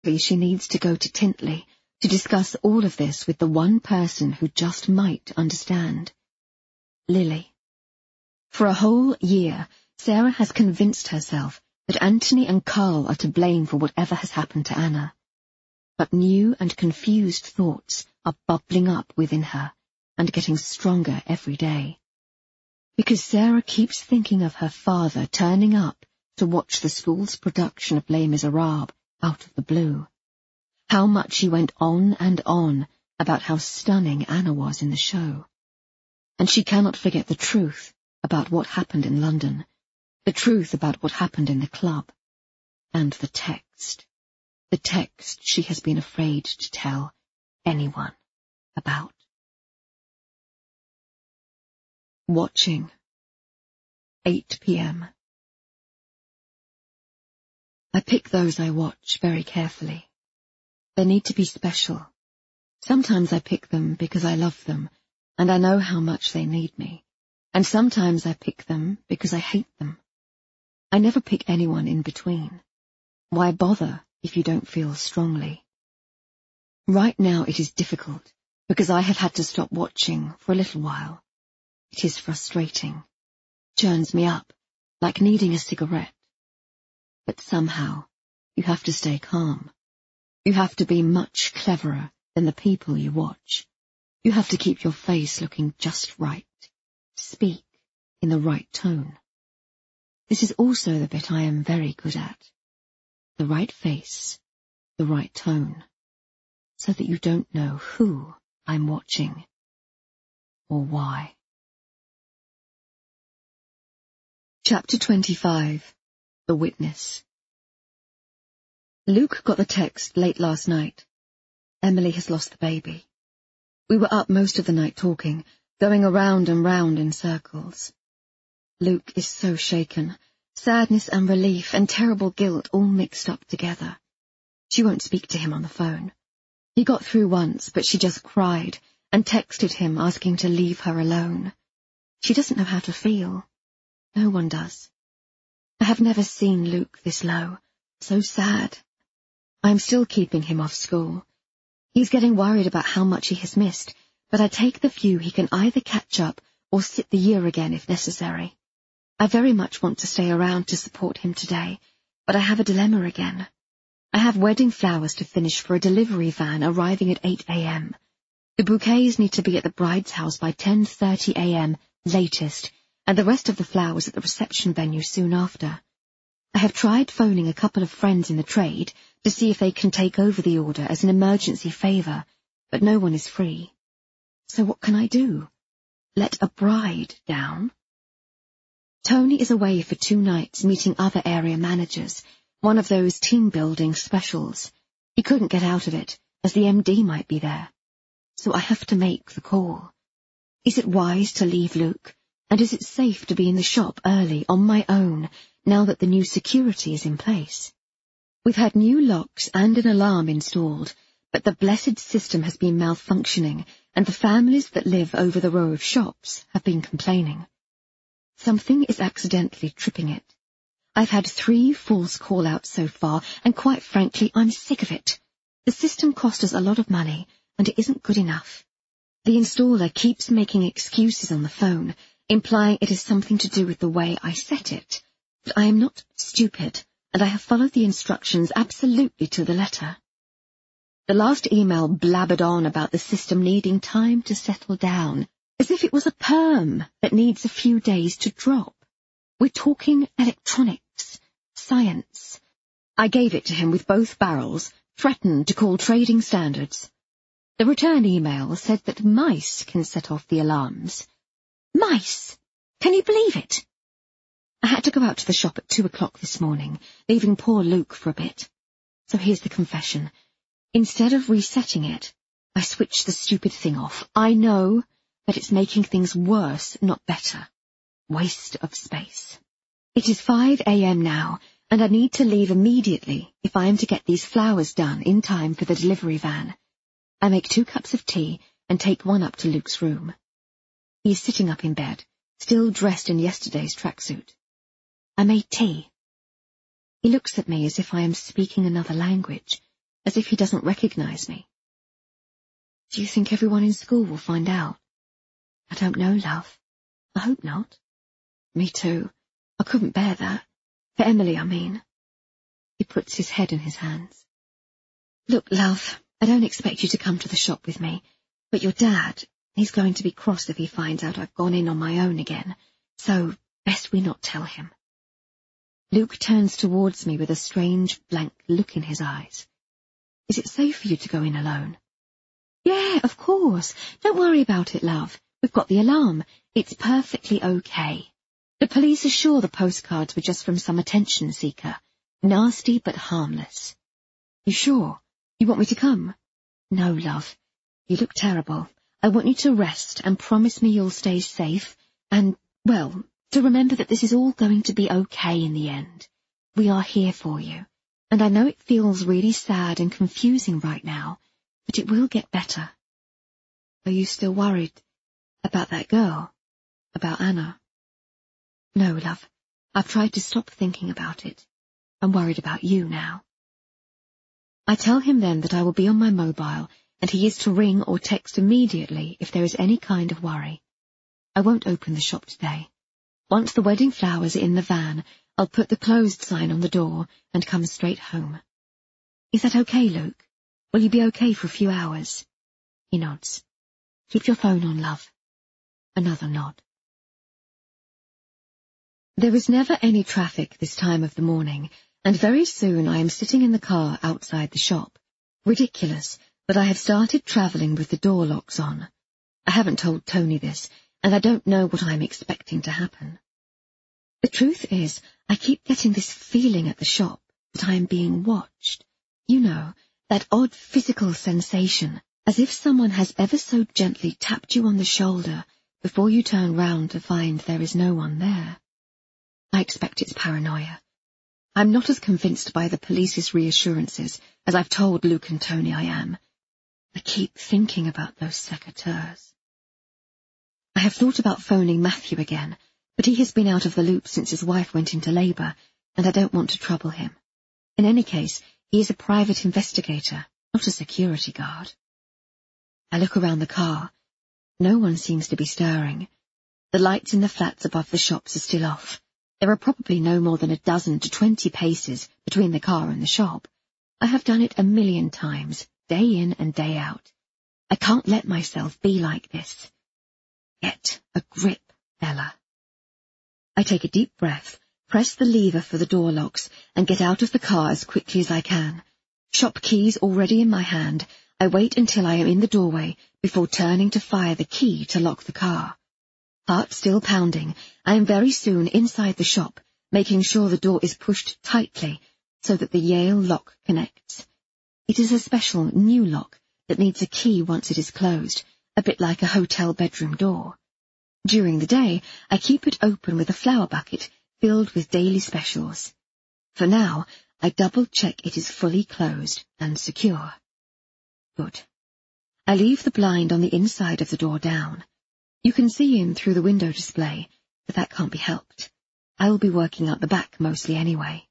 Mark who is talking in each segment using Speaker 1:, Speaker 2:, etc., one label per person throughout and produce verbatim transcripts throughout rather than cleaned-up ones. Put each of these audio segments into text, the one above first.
Speaker 1: She needs to go to Tintley to discuss all of this with the one person who just might understand. Lily. For a whole year, Sarah has convinced herself that Anthony and Carl are to blame for whatever has happened to Anna. But new and confused thoughts are bubbling up within her and getting stronger every day. Because Sarah keeps thinking of her father turning up to watch the school's production of Les Miserables out of the blue. How much he went on and on about how stunning Anna was in the show. And she cannot forget the truth about what happened in London, the truth about what happened in the club, and the text, the text she has been afraid to tell anyone about. Watching. eight p m I pick those I watch very carefully. They need to be special. Sometimes I pick them because I love them, and I know how much they need me. And sometimes I pick them because I hate them. I never pick anyone in between. Why bother if you don't feel strongly? Right now it is difficult, because I have had to stop watching for a little while. It is frustrating. Churns me up, like needing a cigarette. But somehow, you have to stay calm. You have to be much cleverer than the people you watch. You have to keep your face looking just right. Speak in the right tone. This is also the bit I am very good at. The right face, the right tone, so that you don't know who I'm watching or why. Chapter twenty-five. The Witness. Luke got the text late last night. Emily has lost the baby. We were up most of the night talking, going around and round in circles. Luke is so shaken, sadness and relief and terrible guilt all mixed up together. She won't speak to him on the phone. He got through once, but she just cried and texted him asking to leave her alone. She doesn't know how to feel. No one does. I have never seen Luke this low, so sad. I am still keeping him off school. He's getting worried about how much he has missed, but I take the view he can either catch up or sit the year again if necessary. I very much want to stay around to support him today, but I have a dilemma again. I have wedding flowers to finish for a delivery van arriving at eight a m The bouquets need to be at the bride's house by ten thirty a m latest, and the rest of the flowers at the reception venue soon after. I have tried phoning a couple of friends in the trade to see if they can take over the order as an emergency favour, but no one is free. So what can I do? Let a bride down? Tony is away for two nights meeting other area managers, one of those team-building specials. He couldn't get out of it, as the M D might be there. So I have to make the call. Is it wise to leave Luke? And is it safe to be in the shop early, on my own, now that the new security is in place? We've had new locks and an alarm installed, but the blessed system has been malfunctioning, and the families that live over the row of shops have been complaining. Something is accidentally tripping it. I've had three false call-outs so far, and quite frankly, I'm sick of it. The system cost us a lot of money, and it isn't good enough. The installer keeps making excuses on the phone, implying it is something to do with the way I set it. But I am not stupid, and I have followed the instructions absolutely to the letter. The last email blabbered on about the system needing time to settle down, as if it was a perm that needs a few days to drop. We're talking electronics, science. I gave it to him with both barrels, threatened to call trading standards. The return email said that mice can set off the alarms. Mice! Can you believe it? I had to go out to the shop at two o'clock this morning, leaving poor Luke for a bit. So here's the confession. Instead of resetting it, I switched the stupid thing off. I know that it's making things worse, not better. Waste of space. It is five a m now, and I need to leave immediately if I am to get these flowers done in time for the delivery van. I make two cups of tea and take one up to Luke's room. He is sitting up in bed, still dressed in yesterday's tracksuit. I made tea. He looks at me as if I am speaking another language, as if he doesn't recognize me. Do you think everyone in school will find out? I don't know, love. I hope not. Me too. I couldn't bear that. For Emily, I mean. He puts his head in his hands. Look, love, I don't expect you to come to the shop with me, but your dad, he's going to be cross if he finds out I've gone in on my own again, so best we not tell him. Luke turns towards me with a strange, blank look in his eyes. Is it safe for you to go in alone? Yeah, of course. Don't worry about it, love. We've got the alarm. It's perfectly okay. The police are sure the postcards were just from some attention seeker. Nasty but harmless. You sure? You want me to come? No, love. You look terrible. I want you to rest and promise me you'll stay safe and, well, to remember that this is all going to be okay in the end. We are here for you. And I know it feels really sad and confusing right now, but it will get better. Are you still worried about that girl? About Anna? No, love. I've tried to stop thinking about it. I'm worried about you now. I tell him then that I will be on my mobile, and he is to ring or text immediately if there is any kind of worry. I won't open the shop today. Once the wedding flowers are in the van, I'll put the closed sign on the door and come straight home. Is that okay, Luke? Will you be okay for a few hours? He nods. Keep your phone on, love. Another nod. There is never any traffic this time of the morning, and very soon I am sitting in the car outside the shop. Ridiculous, but I have started travelling with the door locks on. I haven't told Tony this, and I don't know what I'm expecting to happen. The truth is, I keep getting this feeling at the shop that I am being watched. You know, that odd physical sensation, as if someone has ever so gently tapped you on the shoulder before you turn round to find there is no one there. I expect it's paranoia. I'm not as convinced by the police's reassurances as I've told Luke and Tony I am. I keep thinking about those secateurs. I have thought about phoning Matthew again, but he has been out of the loop since his wife went into labour, and I don't want to trouble him. In any case, he is a private investigator, not a security guard. I look around the car. No one seems to be stirring. The lights in the flats above the shops are still off. There are probably no more than a dozen to twenty paces between the car and the shop. I have done it a million times, day in and day out. I can't let myself be like this. Get a grip, Ella. I take a deep breath, press the lever for the door locks, and get out of the car as quickly as I can. Shop keys already in my hand, I wait until I am in the doorway before turning to fire the key to lock the car. Heart still pounding, I am very soon inside the shop, making sure the door is pushed tightly so that the Yale lock connects. It is a special new lock that needs a key once it is closed, a bit like a hotel bedroom door. During the day, I keep it open with a flower bucket filled with daily specials. For now, I double-check it is fully closed and secure. Good. I leave the blind on the inside of the door down. You can see in through the window display, but that can't be helped. I will be working out the back mostly anyway.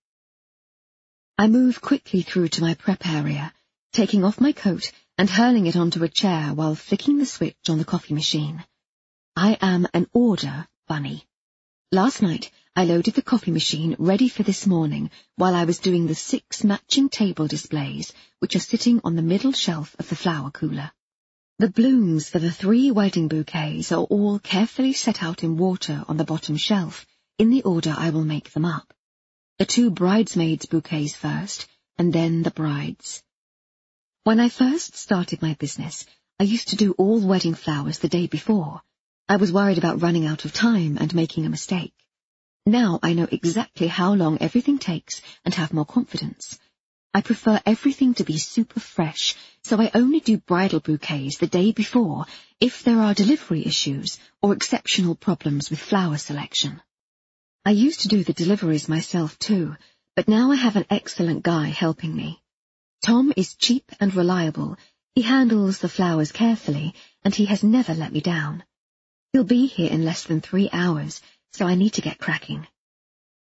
Speaker 1: I move quickly through to my prep area, taking off my coat and hurling it onto a chair while flicking the switch on the coffee machine. I am an order bunny. Last night, I loaded the coffee machine ready for this morning while I was doing the six matching table displays which are sitting on the middle shelf of the flower cooler. The blooms for the three wedding bouquets are all carefully set out in water on the bottom shelf, in the order I will make them up. The two bridesmaids' bouquets first, and then the bride's. When I first started my business, I used to do all wedding flowers the day before. I was worried about running out of time and making a mistake. Now I know exactly how long everything takes and have more confidence. I prefer everything to be super fresh, so I only do bridal bouquets the day before if there are delivery issues or exceptional problems with flower selection. I used to do the deliveries myself too, but now I have an excellent guy helping me. Tom is cheap and reliable. He handles the flowers carefully, and he has never let me down. He'll be here in less than three hours, so I need to get cracking.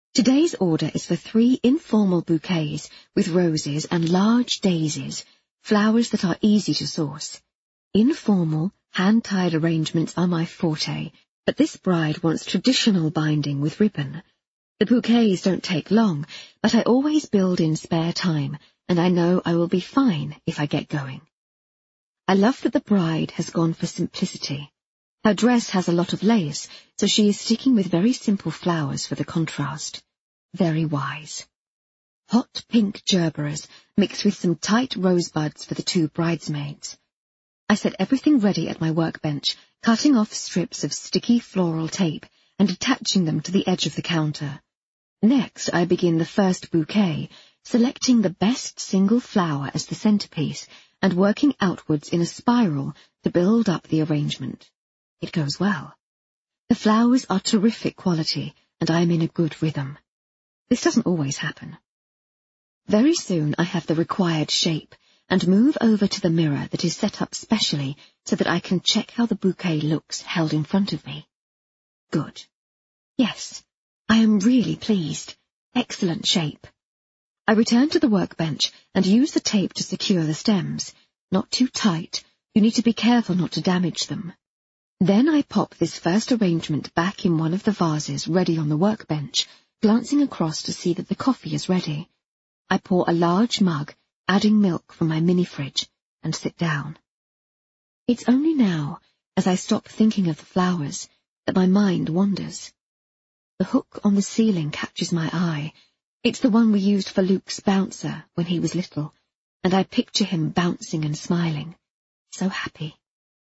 Speaker 1: Today's order is for three informal bouquets with roses and large daisies, flowers that are easy to source. Informal, hand-tied arrangements are my forte, but this bride wants traditional binding with ribbon. The bouquets don't take long, but I always build in spare time, and I know I will be fine if I get going. I love that the bride has gone for simplicity. Her dress has a lot of lace, so she is sticking with very simple flowers for the contrast. Very wise. Hot pink gerberas mixed with some tight rosebuds for the two bridesmaids. I set everything ready at my workbench, cutting off strips of sticky floral tape and attaching them to the edge of the counter. Next, I begin the first bouquet, selecting the best single flower as the centerpiece and working outwards in a spiral to build up the arrangement. It goes well. The flowers are terrific quality, and I am in a good rhythm. This doesn't always happen. Very soon I have the required shape, and move over to the mirror that is set up specially so that I can check how the bouquet looks held in front of me. Good. Yes, I am really pleased. Excellent shape. I return to the workbench and use the tape to secure the stems. Not too tight. You need to be careful not to damage them. Then I pop this first arrangement back in one of the vases ready on the workbench, glancing across to see that the coffee is ready. I pour a large mug, adding milk from my mini-fridge, and sit down. It's only now, as I stop thinking of the flowers, that my mind wanders. The hook on the ceiling catches my eye. It's the one we used for Luke's bouncer when he was little, and I picture him bouncing and smiling, so happy.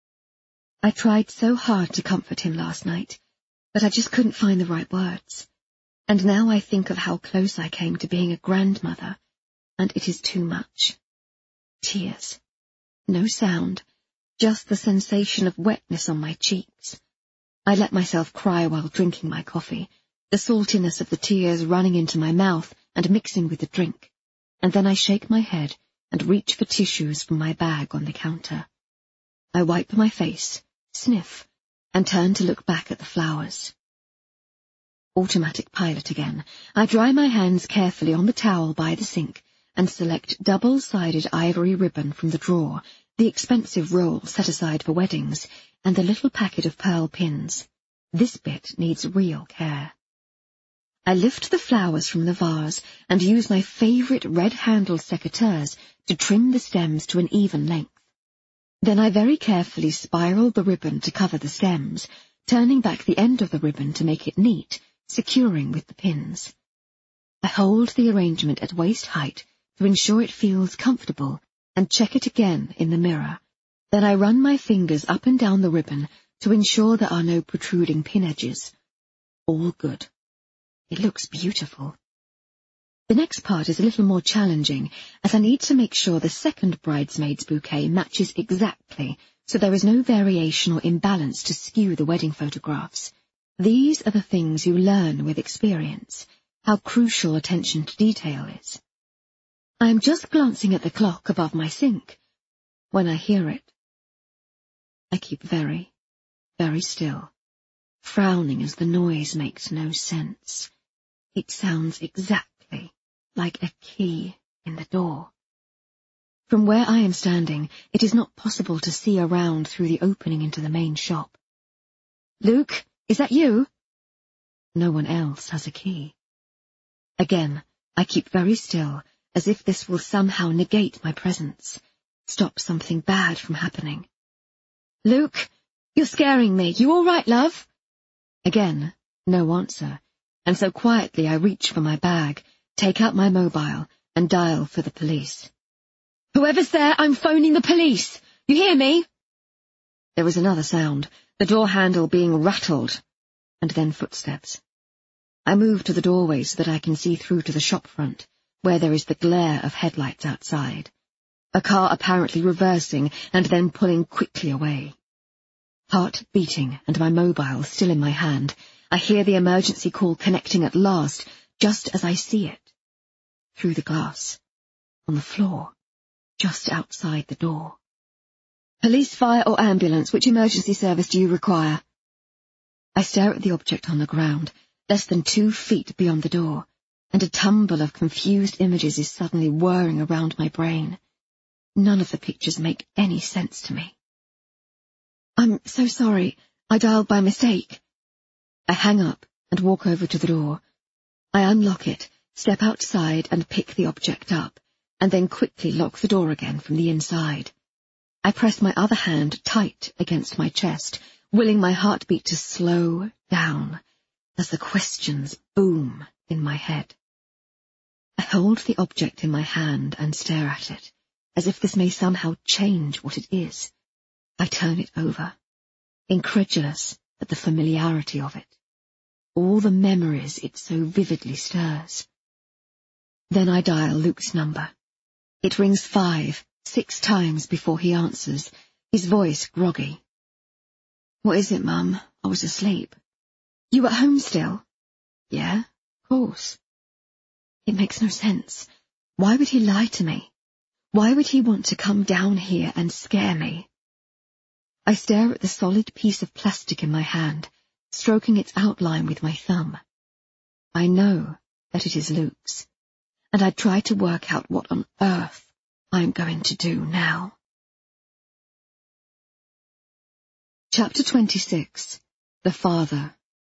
Speaker 1: I tried so hard to comfort him last night, but I just couldn't find the right words. And now I think of how close I came to being a grandmother, and it is too much. Tears. No sound, just the sensation of wetness on my cheeks. I let myself cry while drinking my coffee, the saltiness of the tears running into my mouth and mixing with the drink, and then I shake my head and reach for tissues from my bag on the counter. I wipe my face, sniff, and turn to look back at the flowers. Automatic pilot again. I dry my hands carefully on the towel by the sink and select double-sided ivory ribbon from the drawer, the expensive roll set aside for weddings, and the little packet of pearl pins. This bit needs real care. I lift the flowers from the vase and use my favourite red-handled secateurs to trim the stems to an even length. Then I very carefully spiral the ribbon to cover the stems, turning back the end of the ribbon to make it neat, securing with the pins. I hold the arrangement at waist height to ensure it feels comfortable and check it again in the mirror. Then I run my fingers up and down the ribbon to ensure there are no protruding pin edges. All good. It looks beautiful. The next part is a little more challenging, as I need to make sure the second bridesmaid's bouquet matches exactly, so there is no variation or imbalance to skew the wedding photographs. These are the things you learn with experience, how crucial attention to detail is. I am just glancing at the clock above my sink when I hear it. I keep very, very still, frowning as the noise makes no sense. It sounds exactly like a key in the door. From where I am standing, it is not possible to see around through the opening into the main shop. Luke, is that you? No one else has a key. Again, I keep very still, as if this will somehow negate my presence, stop something bad from happening. Luke, you're scaring me. You all right, love? Again, no answer, and so quietly I reach for my bag, take out my mobile, and dial for the police. Whoever's there, I'm phoning the police. You hear me? There was another sound, the door handle being rattled, and then footsteps. I move to the doorway so that I can see through to the shop front, where there is the glare of headlights outside. A car apparently reversing and then pulling quickly away. Heart beating and my mobile still in my hand, I hear the emergency call connecting at last, just as I see it. Through the glass. On the floor. Just outside the door. Police, fire or ambulance, which emergency service do you require? I stare at the object on the ground, less than two feet beyond the door, and a tumble of confused images is suddenly whirring around my brain. None of the pictures make any sense to me. I'm so sorry. I dialed by mistake. I hang up and walk over to the door. I unlock it, step outside and pick the object up, and then quickly lock the door again from the inside. I press my other hand tight against my chest, willing my heartbeat to slow down as the questions boom in my head. I hold the object in my hand and stare at it, as if this may somehow change what it is. I turn it over, incredulous at the familiarity of it, all the memories it so vividly stirs. Then I dial Luke's number. It rings five, six times before he answers, his voice groggy. What is it, Mum? I was asleep. You at home still? Yeah, of course. It makes no sense. Why would he lie to me? Why would he want to come down here and scare me? I stare at the solid piece of plastic in my hand, stroking its outline with my thumb. I know that it is Luke's, and I try to work out what on earth I'm going to do now. Chapter twenty-six. The Father.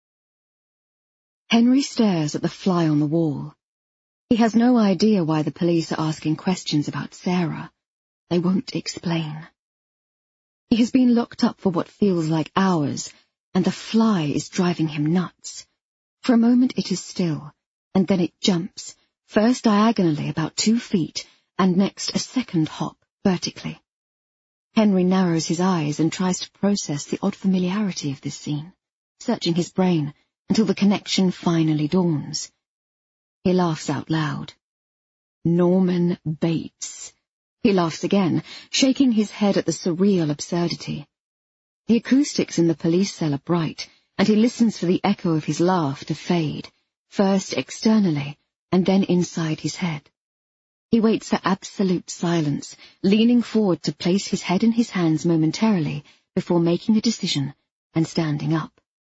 Speaker 1: Henry stares at the fly on the wall. He has no idea why the police are asking questions about Sarah. They won't explain. He has been locked up for what feels like hours, and the fly is driving him nuts. For a moment it is still, and then it jumps, first diagonally about two feet, and next a second hop vertically. Henry narrows his eyes and tries to process the odd familiarity of this scene, searching his brain until the connection finally dawns. He laughs out loud. Norman Bates. He laughs again, shaking his head at the surreal absurdity. The acoustics in the police cell are bright, and he listens for the echo of his laugh to fade, first externally, and then inside his head. He waits for absolute silence, leaning forward to place his head in his hands momentarily before making a decision and standing up.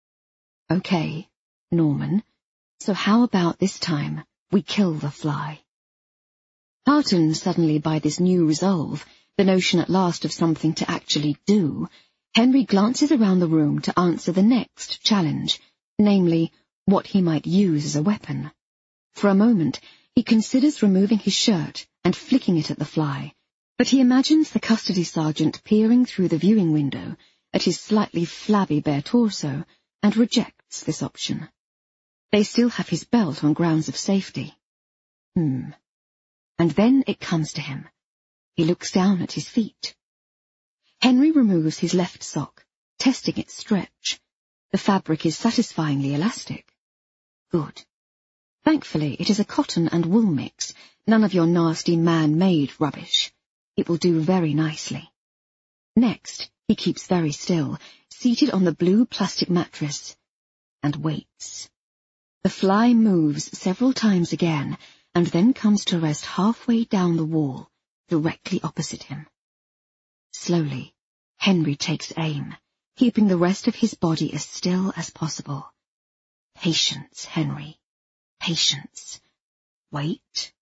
Speaker 1: Okay, Norman, so how about this time we kill the fly? Heartened suddenly by this new resolve, the notion at last of something to actually do, Henry glances around the room to answer the next challenge, namely, what he might use as a weapon. For a moment, he considers removing his shirt and flicking it at the fly, but he imagines the custody sergeant peering through the viewing window at his slightly flabby bare torso and rejects this option. They still have his belt on grounds of safety. Hmm. And then it comes to him. He looks down at his feet. Henry removes his left sock, testing its stretch. The fabric is satisfyingly elastic. Good. Thankfully, it is a cotton and wool mix, none of your nasty man-made rubbish. It will do very nicely. Next, he keeps very still, seated on the blue plastic mattress, and waits. The fly moves several times again, and then comes to rest halfway down the wall, directly opposite him. Slowly, Henry takes aim, keeping the rest of his body as still as possible. Patience, Henry. Patience. Wait.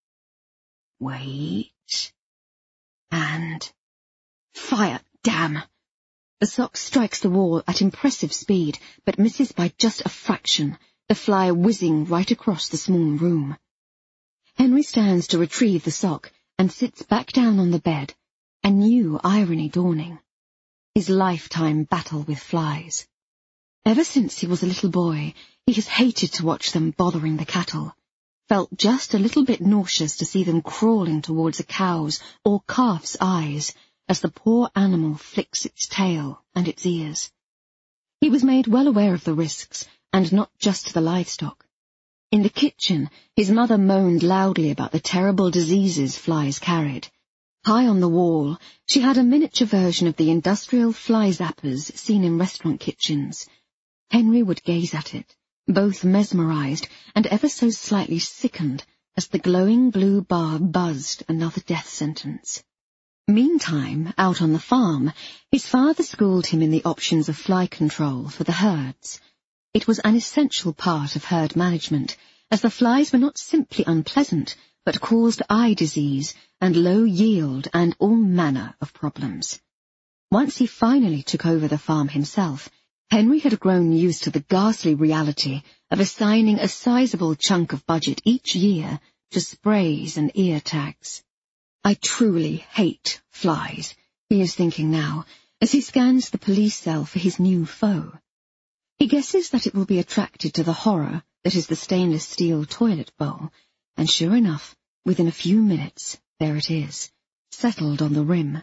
Speaker 1: Wait. And... fire! Damn! The sock strikes the wall at impressive speed, but misses by just a fraction, the fly whizzing right across the small room. Henry stands to retrieve the sock and sits back down on the bed, a new irony dawning. His lifetime battle with flies. Ever since he was a little boy, he has hated to watch them bothering the cattle, felt just a little bit nauseous to see them crawling towards a cow's or calf's eyes as the poor animal flicks its tail and its ears. He was made well aware of the risks, and not just to the livestock. In the kitchen, his mother moaned loudly about the terrible diseases flies carried. High on the wall, she had a miniature version of the industrial fly zappers seen in restaurant kitchens. Henry would gaze at it, both mesmerized and ever so slightly sickened as the glowing blue bar buzzed another death sentence. Meantime, out on the farm, his father schooled him in the options of fly control for the herds. It was an essential part of herd management, as the flies were not simply unpleasant, but caused eye disease and low yield and all manner of problems. Once he finally took over the farm himself, Henry had grown used to the ghastly reality of assigning a sizable chunk of budget each year to sprays and ear tags. I truly hate flies, he is thinking now, as he scans the police cell for his new foe. He guesses that it will be attracted to the horror that is the stainless steel toilet bowl, and sure enough, within a few minutes, there it is, settled on the rim.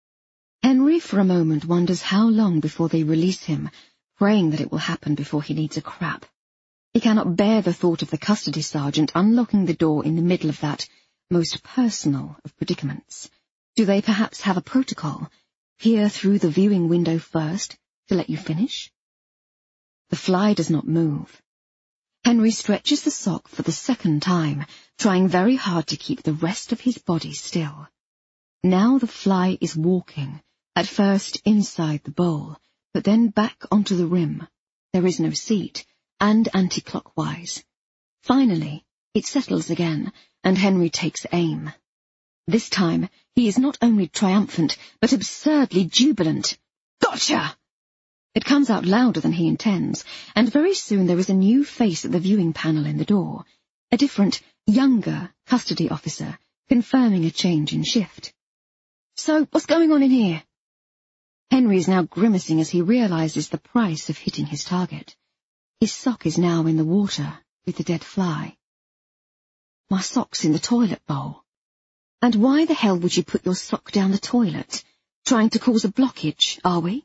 Speaker 1: Henry for a moment wonders how long before they release him, praying that it will happen before he needs a crap. He cannot bear the thought of the custody sergeant unlocking the door in the middle of that most personal of predicaments. Do they perhaps have a protocol? Peer through the viewing window first, to let you finish? The fly does not move. Henry stretches the sock for the second time, trying very hard to keep the rest of his body still. Now the fly is walking, at first inside the bowl, but then back onto the rim. There is no seat, and anti-clockwise. Finally, it settles again, and Henry takes aim. This time, he is not only triumphant, but absurdly jubilant. Gotcha! It comes out louder than he intends, and very soon there is a new face at the viewing panel in the door, a different, younger custody officer, confirming a change in shift. So, what's going on in here? Henry is now grimacing as he realizes the price of hitting his target. His sock is now in the water with the dead fly. My sock's in the toilet bowl. And why the hell would you put your sock down the toilet? Trying to cause a blockage, are we?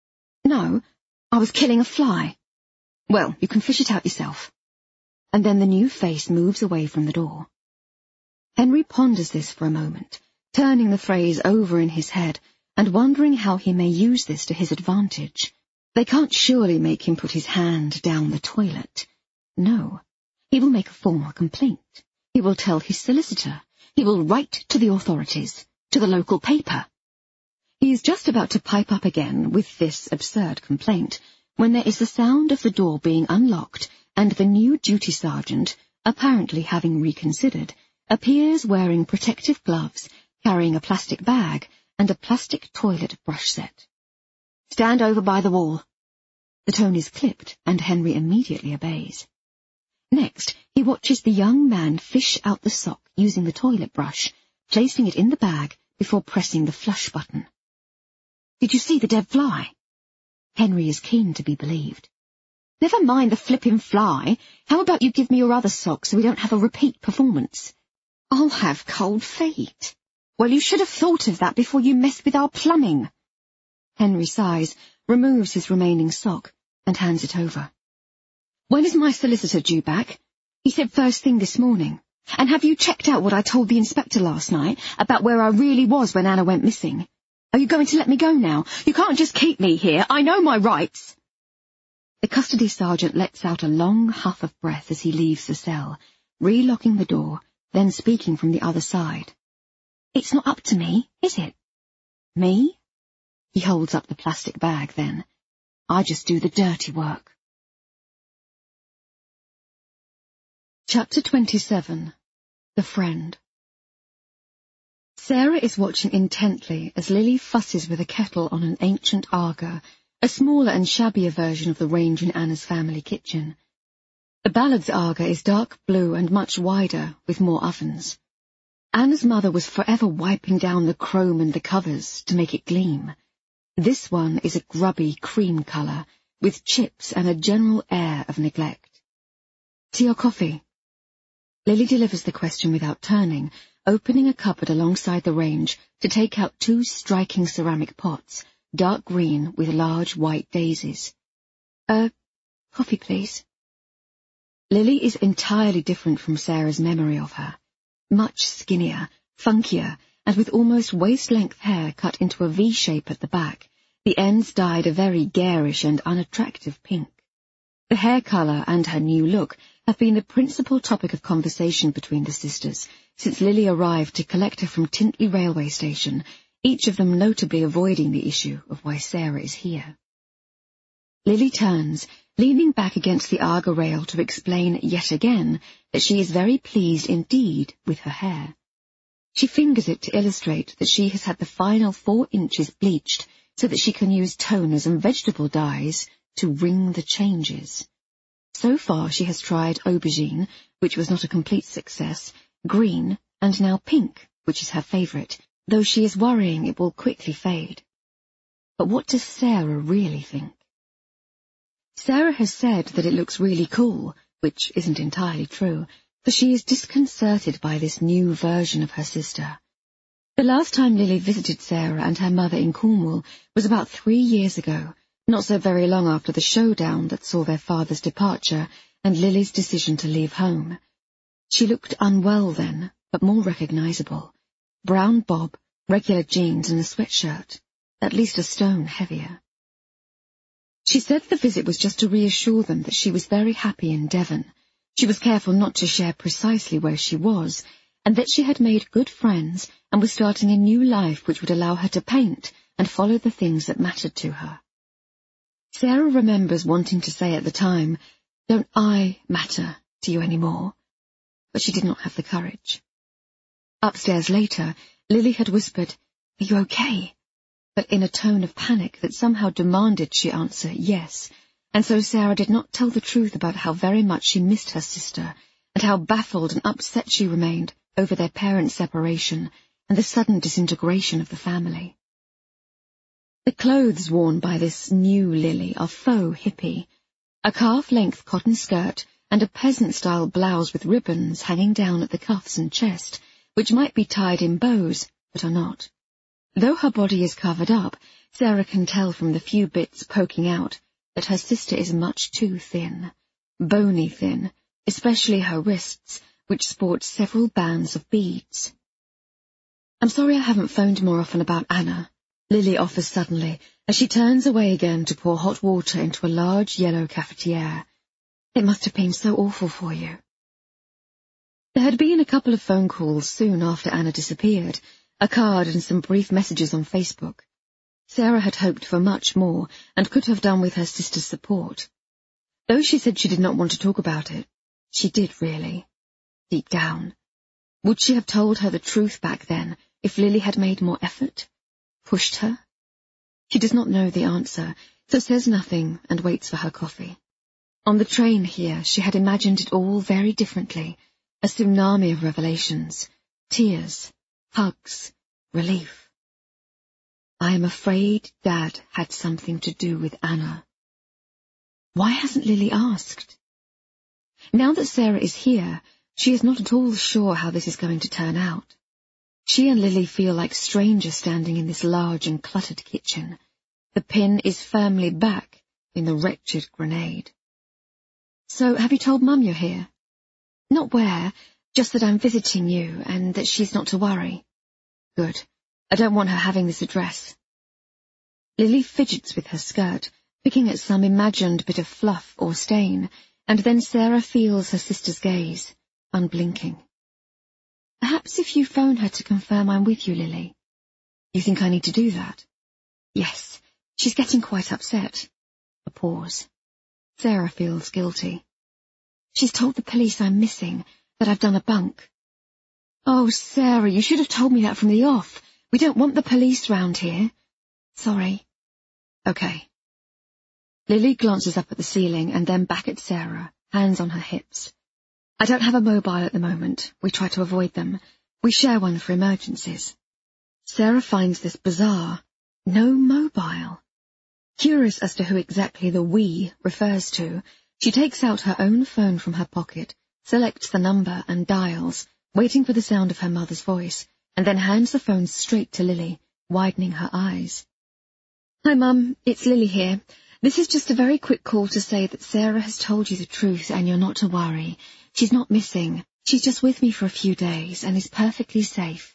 Speaker 1: No, I was killing a fly. Well, you can fish it out yourself. And then the new face moves away from the door. Henry ponders this for a moment, turning the phrase over in his head and wondering how he may use this to his advantage. They can't surely make him put his hand down the toilet. No, he will make a formal complaint. He will tell his solicitor. He will write to the authorities, to the local paper. He is just about to pipe up again with this absurd complaint, when there is the sound of the door being unlocked, and the new duty sergeant, apparently having reconsidered, appears wearing protective gloves, carrying a plastic bag, and a plastic toilet brush set. Stand over by the wall. The tone is clipped, and Henry immediately obeys. Next, he watches the young man fish out the sock using the toilet brush, placing it in the bag before pressing the flush button. Did you see the dead fly? Henry is keen to be believed. Never mind the flippin' fly. How about you give me your other sock so we don't have a repeat performance? I'll have cold feet. Well, you should have thought of that before you messed with our plumbing. Henry sighs, removes his remaining sock, and hands it over. When is my solicitor due back? He said first thing this morning. And have you checked out what I told the inspector last night about where I really was when Anna went missing? Are you going to let me go now? You can't just keep me here. I know my rights. The custody sergeant lets out a long huff of breath as he leaves the cell, relocking the door, then speaking from the other side. It's not up to me, is it? Me? He holds up the plastic bag then. I just do the dirty work. Chapter twenty-seven. The Friend. Sarah is watching intently as Lily fusses with a kettle on an ancient Aga, a smaller and shabbier version of the range in Anna's family kitchen. The Ballard's Aga is dark blue and much wider, with more ovens. Anna's mother was forever wiping down the chrome and the covers to make it gleam. This one is a grubby cream colour, with chips and a general air of neglect. Tea or coffee? Lily delivers the question without turning, opening a cupboard alongside the range to take out two striking ceramic pots, dark green with large white daisies. Uh, coffee, please. Lily is entirely different from Sarah's memory of her. Much skinnier, funkier, and with almost waist-length hair cut into a V shape at the back, the ends dyed a very garish and unattractive pink. The hair colour and her new look have been the principal topic of conversation between the sisters since Lily arrived to collect her from Tintley railway station, each of them notably avoiding the issue of why Sarah is here. Lily turns, leaning back against the Aga rail to explain yet again that she is very pleased indeed with her hair. She fingers it to illustrate that she has had the final four inches bleached so that she can use toners and vegetable dyes to ring the changes. So far she has tried aubergine, which was not a complete success, green, and now pink, which is her favourite, though she is worrying it will quickly fade. But what does Sarah really think? Sarah has said that it looks really cool, which isn't entirely true, for she is disconcerted by this new version of her sister. The last time Lily visited Sarah and her mother in Cornwall was about three years ago, not so very long after the showdown that saw their father's departure and Lily's decision to leave home. She looked unwell then, but more recognisable. Brown bob, regular jeans and a sweatshirt, at least a stone heavier. She said the visit was just to reassure them that she was very happy in Devon. She was careful not to share precisely where she was, and that she had made good friends and was starting a new life which would allow her to paint and follow the things that mattered to her. Sarah remembers wanting to say at the time, "Don't I matter to you anymore?" But she did not have the courage. Upstairs later, Lily had whispered, "Are you okay?" but in a tone of panic that somehow demanded she answer yes, and so Sarah did not tell the truth about how very much she missed her sister, and how baffled and upset she remained over their parents' separation and the sudden disintegration of the family. The clothes worn by this new Lily are faux hippie, a calf-length cotton skirt and a peasant-style blouse with ribbons hanging down at the cuffs and chest, which might be tied in bows, but are not. Though her body is covered up, Sarah can tell from the few bits poking out that her sister is much too thin, bony thin, especially her wrists, which sport several bands of beads. "I'm sorry I haven't phoned more often about Anna," Lily offers suddenly, as she turns away again to pour hot water into a large yellow cafetiere. "It must have been so awful for you." There had been a couple of phone calls soon after Anna disappeared, a card and some brief messages on Facebook. Sarah had hoped for much more and could have done with her sister's support. Though she said she did not want to talk about it, she did really, deep down. Would she have told her the truth back then if Lily had made more effort? Pushed her? She does not know the answer, so says nothing and waits for her coffee. On the train here, she had imagined it all very differently, a tsunami of revelations, tears, hugs, relief. I am afraid Dad had something to do with Anna. Why hasn't Lily asked? Now that Sarah is here, she is not at all sure how this is going to turn out. She and Lily feel like strangers standing in this large and cluttered kitchen. The pin is firmly back in the wretched grenade. "So have you told Mum you're here?" "Not where, just that I'm visiting you and that she's not to worry." "Good. I don't want her having this address." Lily fidgets with her skirt, picking at some imagined bit of fluff or stain, and then Sarah feels her sister's gaze, unblinking. "Perhaps if you phone her to confirm I'm with you, Lily." "You think I need to do that?" "Yes. She's getting quite upset." A pause. Sarah feels guilty. "She's told the police I'm missing, that I've done a bunk." "Oh, Sarah, you should have told me that from the off. We don't want the police round here." "Sorry." "Okay." Lily glances up at the ceiling and then back at Sarah, hands on her hips. "I don't have a mobile at the moment. We try to avoid them. We share one for emergencies." Sarah finds this bizarre. No mobile. Curious as to who exactly the "we" refers to, she takes out her own phone from her pocket, selects the number and dials, waiting for the sound of her mother's voice, and then hands the phone straight to Lily, widening her eyes. "Hi, Mum, it's Lily here. This is just a very quick call to say that Sarah has told you the truth and you're not to worry. She's not missing. She's just with me for a few days and is perfectly safe."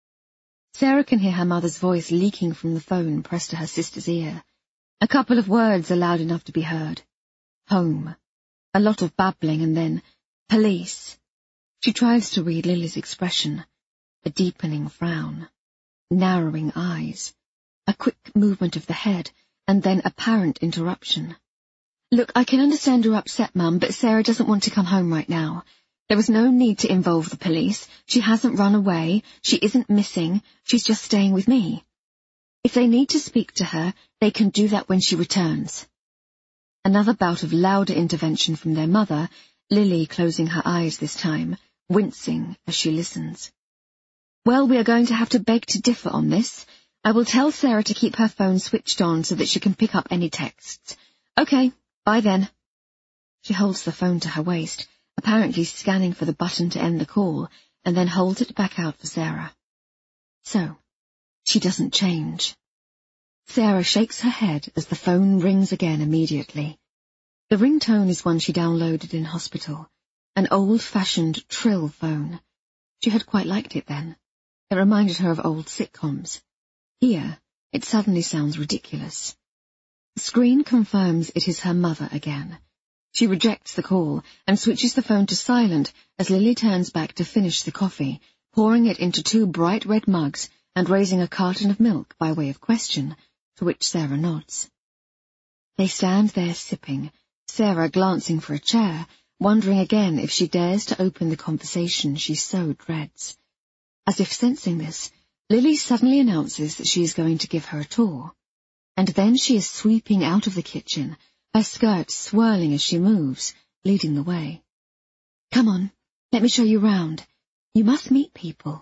Speaker 1: Sarah can hear her mother's voice leaking from the phone pressed to her sister's ear. A couple of words are loud enough to be heard. Home. A lot of babbling and then police. She tries to read Lily's expression. A deepening frown. Narrowing eyes. A quick movement of the head, and then apparent interruption. Look, I can understand you're upset, Mum, but Sarah doesn't want to come home right now. There was no need to involve the police. She hasn't run away. She isn't missing. She's just staying with me. If they need to speak to her, they can do that when she returns. Another bout of louder intervention from their mother, Lily closing her eyes this time, wincing as she listens. Well, we are going to have to beg to differ on this. I will tell Sarah to keep her phone switched on so that she can pick up any texts. Okay, bye then. She holds the phone to her waist, apparently scanning for the button to end the call, and then holds it back out for Sarah. So, she doesn't change. Sarah shakes her head as the phone rings again immediately. The ringtone is one she downloaded in hospital, an old-fashioned trill phone. She had quite liked it then. It reminded her of old sitcoms. Here, it suddenly sounds ridiculous. The screen confirms it is her mother again. She rejects the call and switches the phone to silent as Lily turns back to finish the coffee, pouring it into two bright red mugs and raising a carton of milk by way of question, to which Sarah nods. They stand there sipping, Sarah glancing for a chair, wondering again if she dares to open the conversation she so dreads. As if sensing this, Lily suddenly announces that she is going to give her a tour. And then she is sweeping out of the kitchen, her skirt swirling as she moves, leading the way. Come on, let me show you round. You must meet people.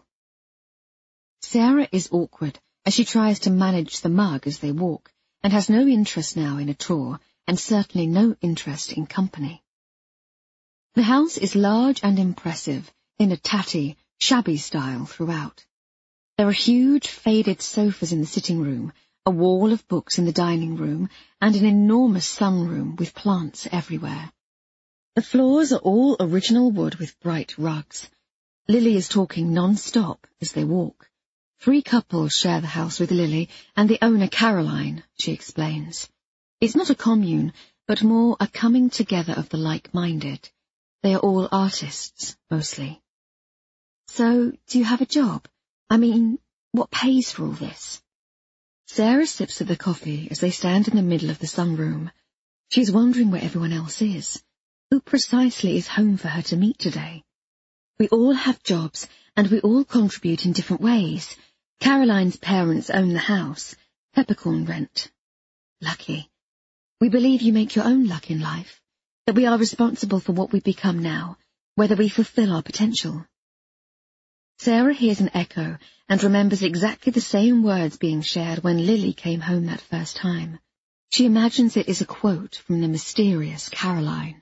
Speaker 1: Sarah is awkward as she tries to manage the mug as they walk, and has no interest now in a tour, and certainly no interest in company. The house is large and impressive, in a tatty, shabby style throughout. There are huge, faded sofas in the sitting room, a wall of books in the dining room, and an enormous sunroom with plants everywhere. The floors are all original wood with bright rugs. Lily is talking non-stop as they walk. Three couples share the house with Lily and the owner Caroline, she explains. It's not a commune, but more a coming together of the like-minded. They are all artists, mostly. So, do you have a job? I mean, what pays for all this? Sarah sips at the coffee as they stand in the middle of the sunroom. She's wondering where everyone else is. Who precisely is home for her to meet today? We all have jobs, and we all contribute in different ways. Caroline's parents own the house, peppercorn rent. Lucky. We believe you make your own luck in life, that we are responsible for what we become now, whether we fulfill our potential. Sarah hears an echo and remembers exactly the same words being shared when Lily came home that first time. She imagines it is a quote from the mysterious Caroline.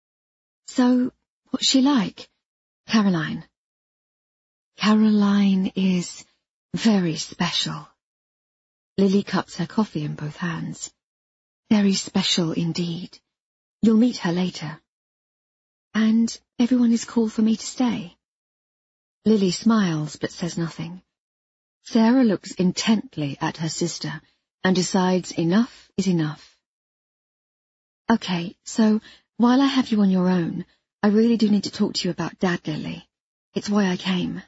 Speaker 1: So, what's she like? Caroline. Caroline is very special. Lily cups her coffee in both hands. Very special indeed. You'll meet her later. And everyone is cool for me to stay. Lily smiles but says nothing. Sarah looks intently at her sister and decides enough is enough. Okay, so while I have you on your own, I really do need to talk to you about Dad, Lily. It's why I came.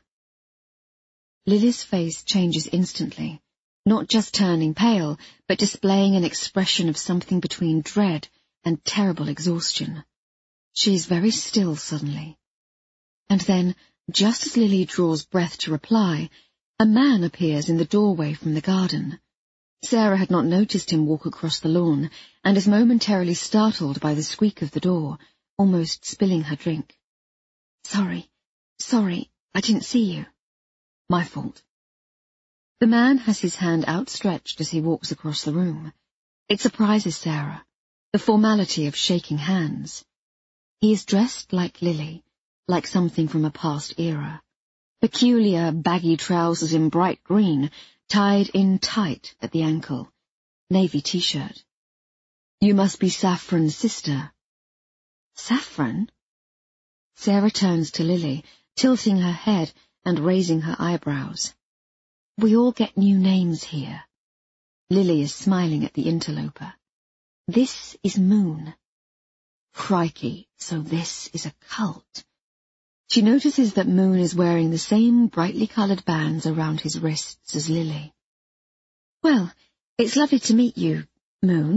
Speaker 1: Lily's face changes instantly, not just turning pale, but displaying an expression of something between dread and terrible exhaustion. She is very still suddenly. And then, just as Lily draws breath to reply, a man appears in the doorway from the garden. Sarah had not noticed him walk across the lawn, and is momentarily startled by the squeak of the door, almost spilling her drink. Sorry, sorry, I didn't see you. My fault. The man has his hand outstretched as he walks across the room. It surprises Sarah, the formality of shaking hands. He is dressed like Lily, like something from a past era. Peculiar, baggy trousers in bright green, tied in tight at the ankle. Navy t-shirt. You must be Saffron's sister. Saffron? Sarah turns to Lily, tilting her head and raising her eyebrows. We all get new names here. Lily is smiling at the interloper. This is Moon. Crikey, so this is a cult. She notices that Moon is wearing the same brightly coloured bands around his wrists as Lily. Well, it's lovely to meet you, Moon,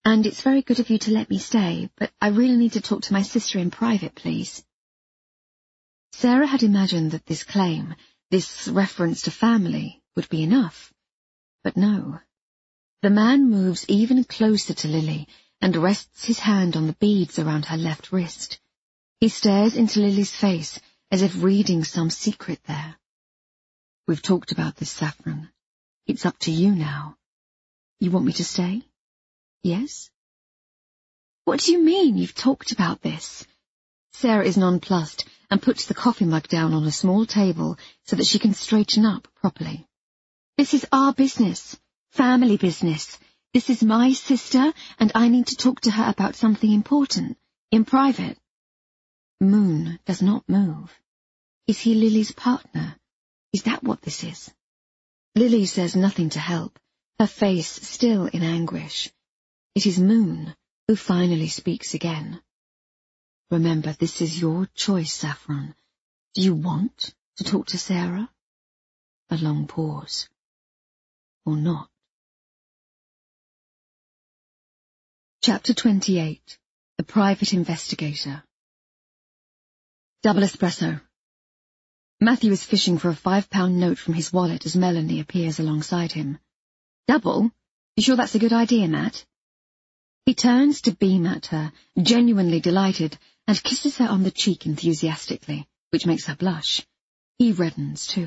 Speaker 1: And it's very good of you to let me stay, but I really need to talk to my sister in private, please. Sarah had imagined that this claim, this reference to family, would be enough. But no. The man moves even closer to Lily and rests his hand on the beads around her left wrist. He stares into Lily's face as if reading some secret there. We've talked about this, Saffron. It's up to you now. You want me to stay? Yes? What do you mean you've talked about this? Sarah is nonplussed and puts the coffee mug down on a small table so that she can straighten up properly. This is our business. Family business. This is my sister, and I need to talk to her about something important, in private. Moon does not move. Is he Lily's partner? Is that what this is? Lily says nothing to help, her face still in anguish. It is Moon who finally speaks again. Remember, this is your choice, Saffron. Do you want to talk to Sarah? A long pause. Or not? Chapter twenty-eight. The Private Investigator. Double espresso. Matthew is fishing for a five-pound note from his wallet as Melanie appears alongside him. Double? You sure that's a good idea, Matt? He turns to beam at her, genuinely delighted, and kisses her on the cheek enthusiastically, which makes her blush. He reddens, too.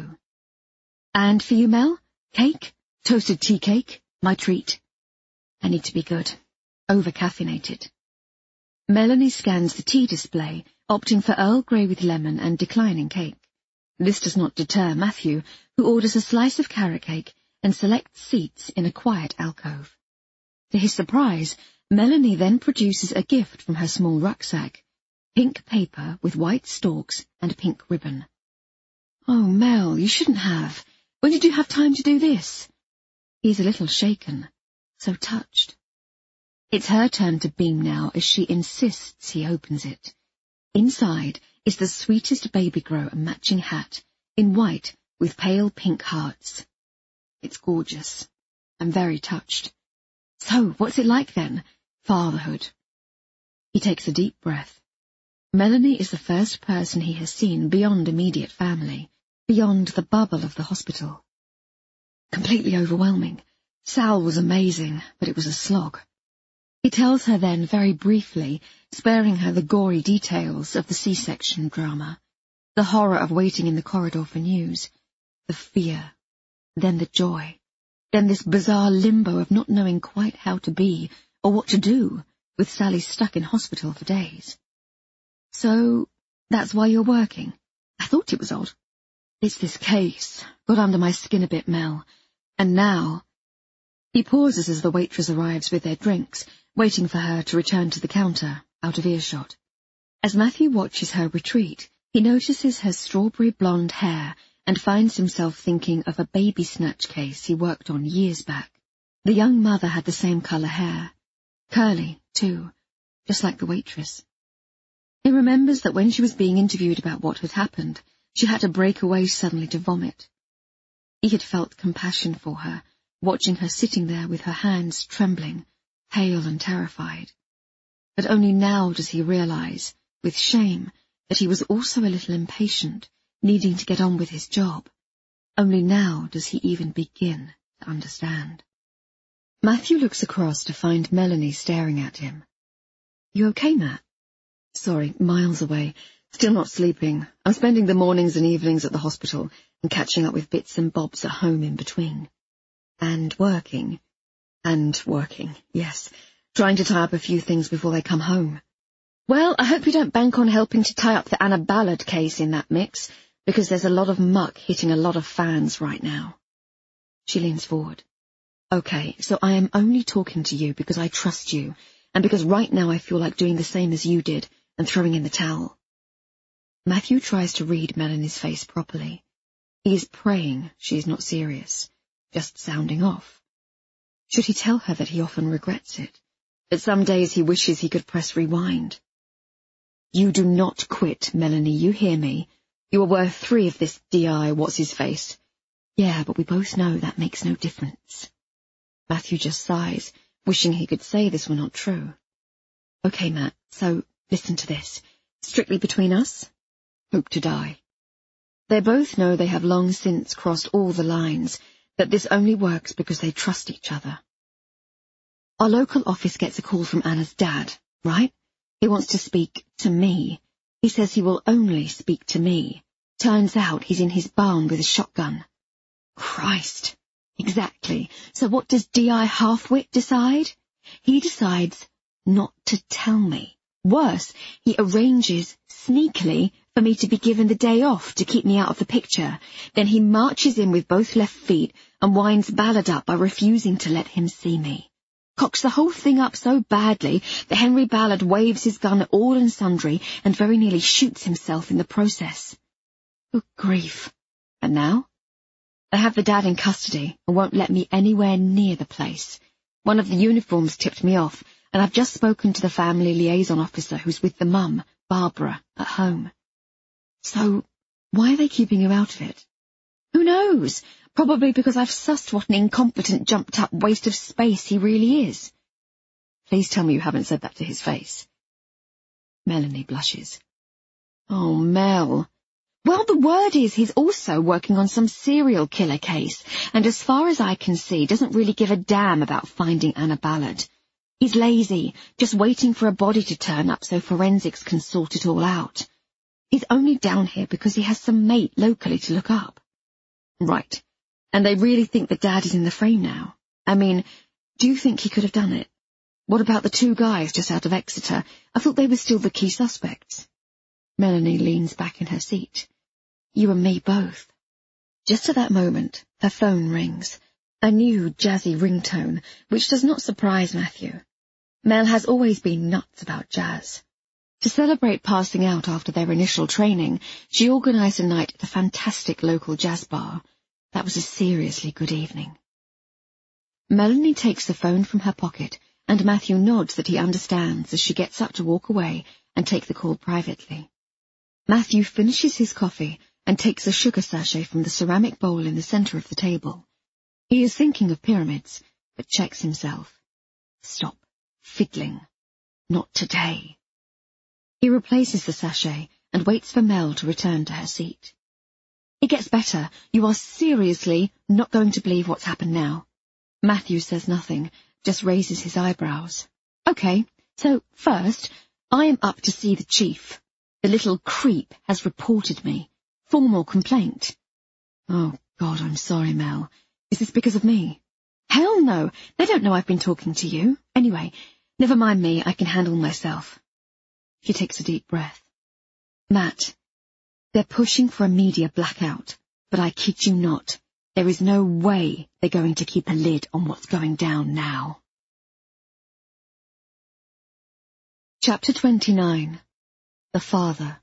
Speaker 1: And for you, Mel? Cake? Toasted tea cake? My treat. I need to be good. Over-caffeinated. Melanie scans the tea display, opting for Earl Grey with lemon and declining cake. This does not deter Matthew, who orders a slice of carrot cake and selects seats in a quiet alcove. To his surprise, Melanie then produces a gift from her small rucksack, pink paper with white stalks and pink ribbon. Oh, Mel, you shouldn't have. When did you have time to do this? He's a little shaken, so touched. It's her turn to beam now as she insists he opens it. Inside is the sweetest baby grow a matching hat, in white with pale pink hearts. It's gorgeous. I'm very touched. So, what's it like then? Fatherhood. He takes a deep breath. Melanie is the first person he has seen beyond immediate family, beyond the bubble of the hospital. Completely overwhelming. Sal was amazing, but it was a slog. He tells her then very briefly, sparing her the gory details of the C-section drama, the horror of waiting in the corridor for news, the fear, then the joy, then this bizarre limbo of not knowing quite how to be or what to do, with Sally stuck in hospital for days. So, that's why you're working? I thought it was odd. It's this case. Got under my skin a bit, Mel. And now... He pauses as the waitress arrives with their drinks, waiting for her to return to the counter, out of earshot. As Matthew watches her retreat, he notices her strawberry blonde hair and finds himself thinking of a baby snatch case he worked on years back. The young mother had the same colour hair. Curly, too, just like the waitress. He remembers that when she was being interviewed about what had happened, she had to break away suddenly to vomit. He had felt compassion for her, watching her sitting there with her hands trembling, pale and terrified. But only now does he realize, with shame, that he was also a little impatient, needing to get on with his job. Only now does he even begin to understand. Matthew looks across to find Melanie staring at him. You okay, Matt? Sorry, miles away. Still not sleeping. I'm spending the mornings and evenings at the hospital and catching up with bits and bobs at home in between. And working. And working, yes. Trying to tie up a few things before they come home. Well, I hope you don't bank on helping to tie up the Anna Ballard case in that mix, because there's a lot of muck hitting a lot of fans right now. She leans forward. Okay, so I am only talking to you because I trust you, and because right now I feel like doing the same as you did and throwing in the towel. Matthew tries to read Melanie's face properly. He is praying she is not serious, just sounding off. Should he tell her that he often regrets it, that some days he wishes he could press rewind? You do not quit, Melanie, you hear me? You are worth three of this D I what's-his-face. Yeah, but we both know that makes no difference. Matthew just sighs, wishing he could say this were not true. Okay, Matt, so listen to this. Strictly between us? Hope to die. They both know they have long since crossed all the lines, that this only works because they trust each other. Our local office gets a call from Anna's dad, right? He wants to speak to me. He says he will only speak to me. Turns out he's in his barn with a shotgun. Christ. Exactly. So what does D I Halfwit decide? He decides not to tell me. Worse, he arranges, sneakily, for me to be given the day off to keep me out of the picture. Then he marches in with both left feet and winds Ballard up by refusing to let him see me. Cocks the whole thing up so badly that Henry Ballard waves his gun at all and sundry and very nearly shoots himself in the process. Good grief. And now? They have the dad in custody and won't let me anywhere near the place. One of the uniforms tipped me off, and I've just spoken to the family liaison officer who's with the mum, Barbara, at home. So, why are they keeping you out of it? Who knows? Probably because I've sussed what an incompetent, jumped-up waste of space he really is. Please tell me you haven't said that to his face. Melanie blushes. Oh, Mel. Well, the word is he's also working on some serial killer case, and as far as I can see, doesn't really give a damn about finding Anna Ballard. He's lazy, just waiting for a body to turn up so forensics can sort it all out. He's only down here because he has some mate locally to look up. Right. And they really think that Dad is in the frame now. I mean, do you think he could have done it? What about the two guys just out of Exeter? I thought they were still the key suspects. Melanie leans back in her seat. You and me both. Just at that moment, her phone rings. A new jazzy ringtone, which does not surprise Matthew. Mel has always been nuts about jazz. To celebrate passing out after their initial training, she organised a night at a fantastic local jazz bar. That was a seriously good evening. Melanie takes the phone from her pocket, and Matthew nods that he understands as she gets up to walk away and take the call privately. Matthew finishes his coffee and takes a sugar sachet from the ceramic bowl in the centre of the table. He is thinking of pyramids, but checks himself. Stop fiddling. Not today. He replaces the sachet and waits for Mel to return to her seat. It gets better. You are seriously not going to believe what's happened now. Matthew says nothing, just raises his eyebrows. Okay, so first, I am up to see the chief. The little creep has reported me. Formal complaint. Oh, God, I'm sorry, Mel. Is this because of me? Hell no. They don't know I've been talking to you. Anyway, never mind me. I can handle myself. She takes a deep breath. Matt, they're pushing for a media blackout, but I kid you not. There is no way they're going to keep a lid on what's going down now. Chapter twenty-nine. The Father.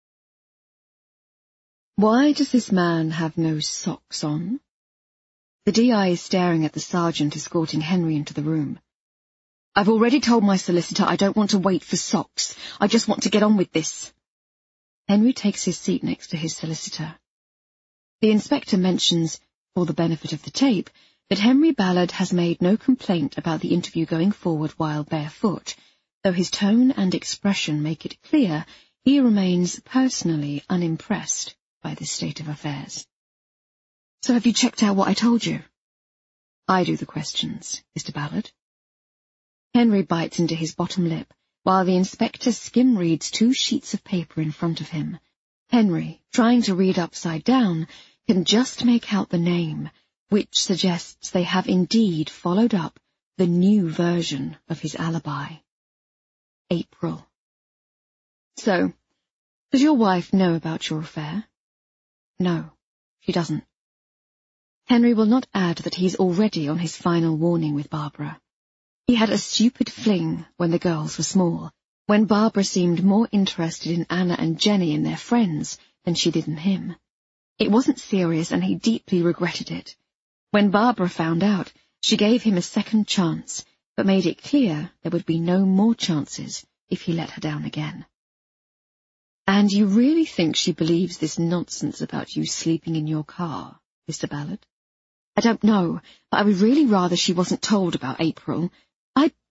Speaker 1: Why does this man have no socks on? The D I is staring at the sergeant escorting Henry into the room. I've already told my solicitor I don't want to wait for socks. I just want to get on with this. Henry takes his seat next to his solicitor. The inspector mentions, for the benefit of the tape, that Henry Ballard has made no complaint about the interview going forward while barefoot, though his tone and expression make it clear he remains personally unimpressed by this state of affairs. So have you checked out what I told you? I do the questions, Mister Ballard. Henry bites into his bottom lip, while the inspector skim-reads two sheets of paper in front of him. Henry, trying to read upside down, can just make out the name, which suggests they have indeed followed up the new version of his alibi. April. So, does your wife know about your affair? No, she doesn't. Henry will not add that he's already on his final warning with Barbara. He had a stupid fling when the girls were small, when Barbara seemed more interested in Anna and Jenny and their friends than she did in him. It wasn't serious, and he deeply regretted it. When Barbara found out, she gave him a second chance, but made it clear there would be no more chances if he let her down again. And you really think she believes this nonsense about you sleeping in your car, Mister Ballard? I don't know, but I would really rather she wasn't told about April. I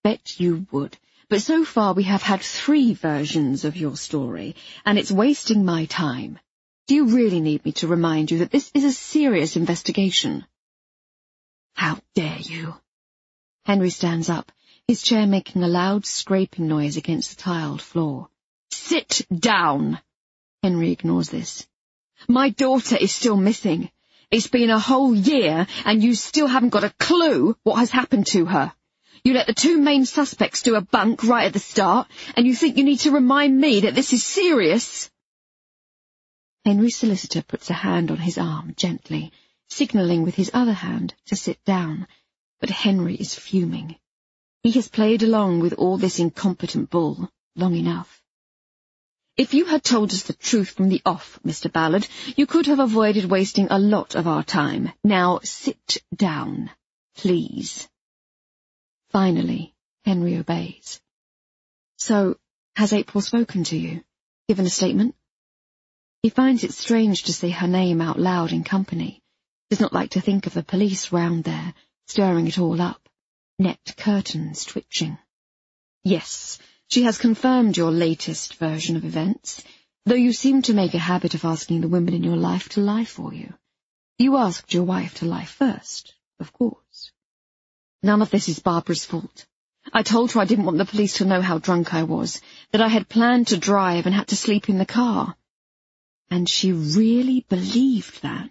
Speaker 1: bet you would. But so far we have had three versions of your story, and it's wasting my time. Do you really need me to remind you that this is a serious investigation? How dare you? Henry stands up, his chair making a loud scraping noise against the tiled floor. Sit down! Henry ignores this. My daughter is still missing. It's been a whole year, and you still haven't got a clue what has happened to her. You let the two main suspects do a bunk right at the start, and you think you need to remind me that this is serious? Henry's solicitor puts a hand on his arm gently, signalling with his other hand to sit down, but Henry is fuming. He has played along with all this incompetent bull long enough. If you had told us the truth from the off, Mister Ballard, you could have avoided wasting a lot of our time. Now sit down, please. Finally, Henry obeys. So, has April spoken to you? Given a statement? He finds it strange to say her name out loud in company. Does not like to think of the police round there, stirring it all up. Net curtains twitching. Yes, she has confirmed your latest version of events, though you seem to make a habit of asking the women in your life to lie for you. You asked your wife to lie first, of course. None of this is Barbara's fault. I told her I didn't want the police to know how drunk I was, that I had planned to drive and had to sleep in the car. And she really believed that.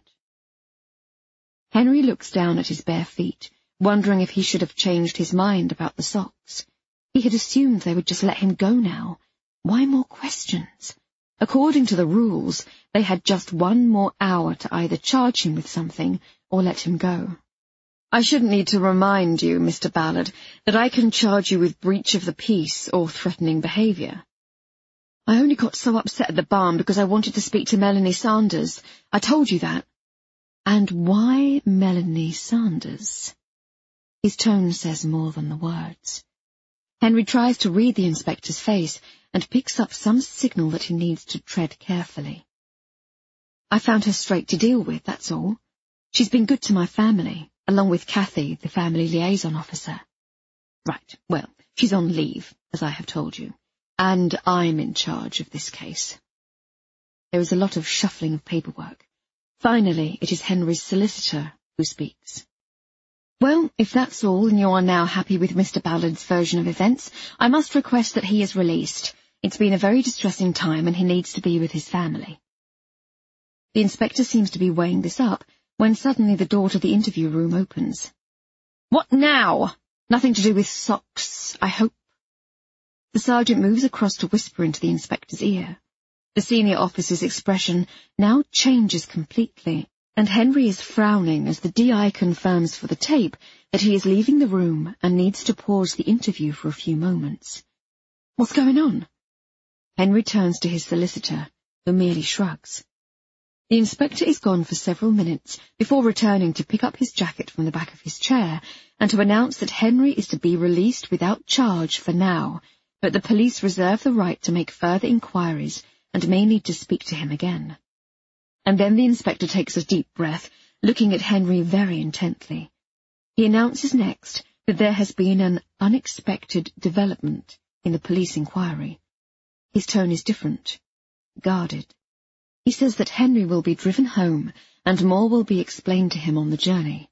Speaker 1: Henry looks down at his bare feet, wondering if he should have changed his mind about the socks. He had assumed they would just let him go now. Why more questions? According to the rules, they had just one more hour to either charge him with something or let him go. I shouldn't need to remind you, Mister Ballard, that I can charge you with breach of the peace or threatening behaviour. I only got so upset at the barn because I wanted to speak to Melanie Sanders. I told you that. And why Melanie Sanders? His tone says more than the words. Henry tries to read the inspector's face and picks up some signal that he needs to tread carefully. I found her straight to deal with, that's all. She's been good to my family, along with Kathy, the family liaison officer. Right, well, she's on leave, as I have told you, and I'm in charge of this case. There is a lot of shuffling of paperwork. Finally, it is Henry's solicitor who speaks. Well, if that's all, and you are now happy with Mister Ballard's version of events, I must request that he is released. It's been a very distressing time, and he needs to be with his family. The inspector seems to be weighing this up, when suddenly the door to the interview room opens. What now? Nothing to do with socks, I hope. The sergeant moves across to whisper into the inspector's ear. The senior officer's expression now changes completely, and Henry is frowning as the D I confirms for the tape that he is leaving the room and needs to pause the interview for a few moments. What's going on? Henry turns to his solicitor, who merely shrugs. The inspector is gone for several minutes before returning to pick up his jacket from the back of his chair and to announce that Henry is to be released without charge for now, but the police reserve the right to make further inquiries and may need to speak to him again. And then the inspector takes a deep breath, looking at Henry very intently. He announces next that there has been an unexpected development in the police inquiry. His tone is different, guarded. He says that Henry will be driven home and more will be explained to him on the journey.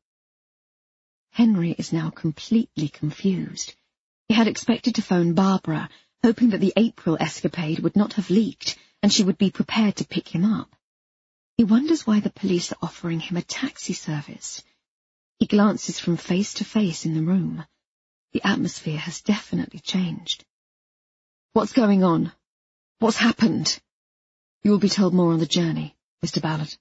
Speaker 1: Henry is now completely confused. He had expected to phone Barbara, hoping that the April escapade would not have leaked and she would be prepared to pick him up. He wonders why the police are offering him a taxi service. He glances from face to face in the room. The atmosphere has definitely changed. What's going on? What's happened? You will be told more on the journey, Mister Ballard.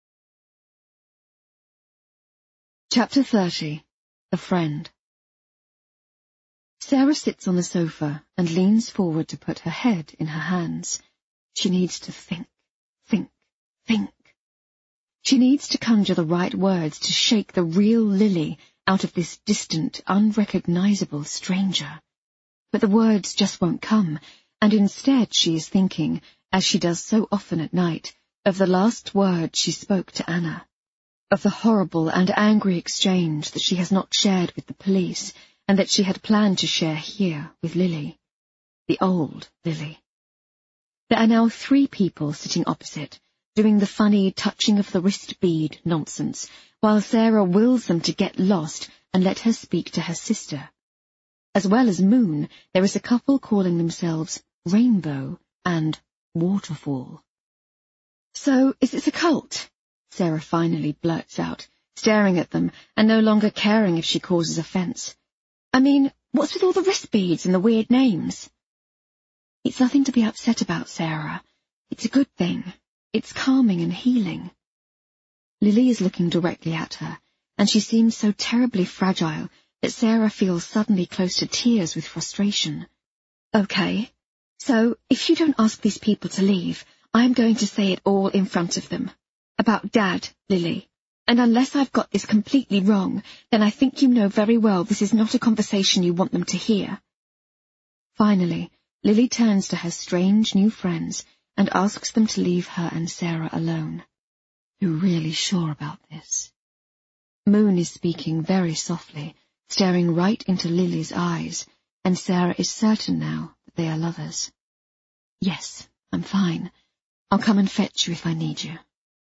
Speaker 1: Chapter thirty. The Friend. Sarah sits on the sofa and leans forward to put her head in her hands. She needs to think, think, think. She needs to conjure the right words to shake the real Lily out of this distant, unrecognizable stranger. But the words just won't come, and instead she is thinking, as she does so often at night, of the last words she spoke to Anna, of the horrible and angry exchange that she has not shared with the police, and that she had planned to share here with Lily, the old Lily. There are now three people sitting opposite, doing the funny touching of the wrist bead nonsense, while Sarah wills them to get lost and let her speak to her sister. As well as Moon, there is a couple calling themselves Rainbow and Waterfall. "So, is this a cult?" Sarah finally blurts out, staring at them and no longer caring if she causes offence. "I mean, what's with all the wrist beads and the weird names?" "It's nothing to be upset about, Sarah. It's a good thing. It's calming and healing." Lily is looking directly at her, and she seems so terribly fragile that Sarah feels suddenly close to tears with frustration. "Okay, so if you don't ask these people to leave, I'm going to say it all in front of them. About Dad, Lily. And unless I've got this completely wrong, then I think you know very well this is not a conversation you want them to hear." Finally, Lily turns to her strange new friends and asks them to leave her and Sarah alone. "You're really sure about this?" Moon is speaking very softly, staring right into Lily's eyes, and Sarah is certain now that they are lovers. "Yes, I'm fine. I'll come and fetch you if I need you."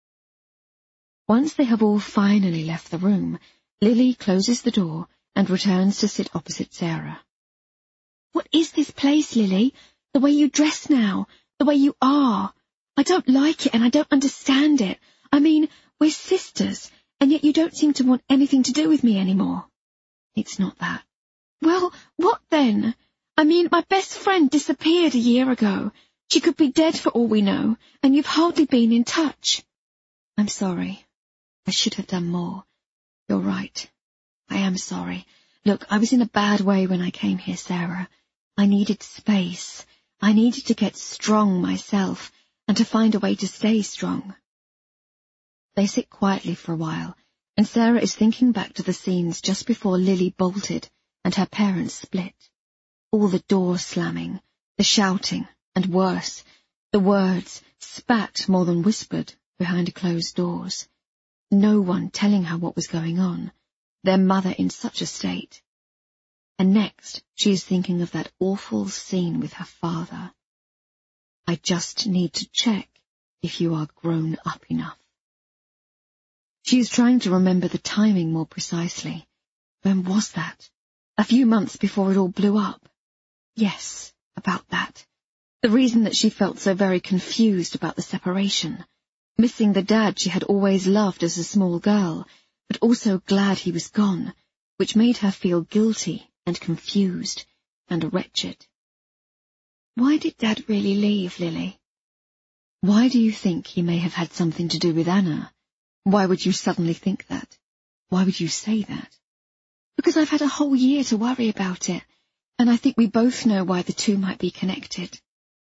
Speaker 1: Once they have all finally left the room, Lily closes the door and returns to sit opposite Sarah. "What is this place, Lily? The way you dress now, the way you are. I don't like it and I don't understand it. I mean, we're sisters, and yet you don't seem to want anything to do with me anymore." "It's not that." "Well, what then? I mean, my best friend disappeared a year ago. She could be dead for all we know, and you've hardly been in touch." "I'm sorry. I should have done more. You're right. I am sorry. Look, I was in a bad way when I came here, Sarah. I needed space. I needed to get strong myself, and to find a way to stay strong." They sit quietly for a while, and Sarah is thinking back to the scenes just before Lily bolted and her parents split. All the doors slamming, the shouting, and worse, the words, spat more than whispered, behind closed doors. No one telling her what was going on, their mother in such a state. And next, she is thinking of that awful scene with her father. "I just need to check if you are grown up enough." She is trying to remember the timing more precisely. When was that? A few months before it all blew up? Yes, about that. The reason that she felt so very confused about the separation, missing the dad she had always loved as a small girl, but also glad he was gone, which made her feel guilty and confused and wretched. Why did Dad really leave, Lily? Why do you think he may have had something to do with Anna? Why would you suddenly think that? Why would you say that? Because I've had a whole year to worry about it, and I think we both know why the two might be connected.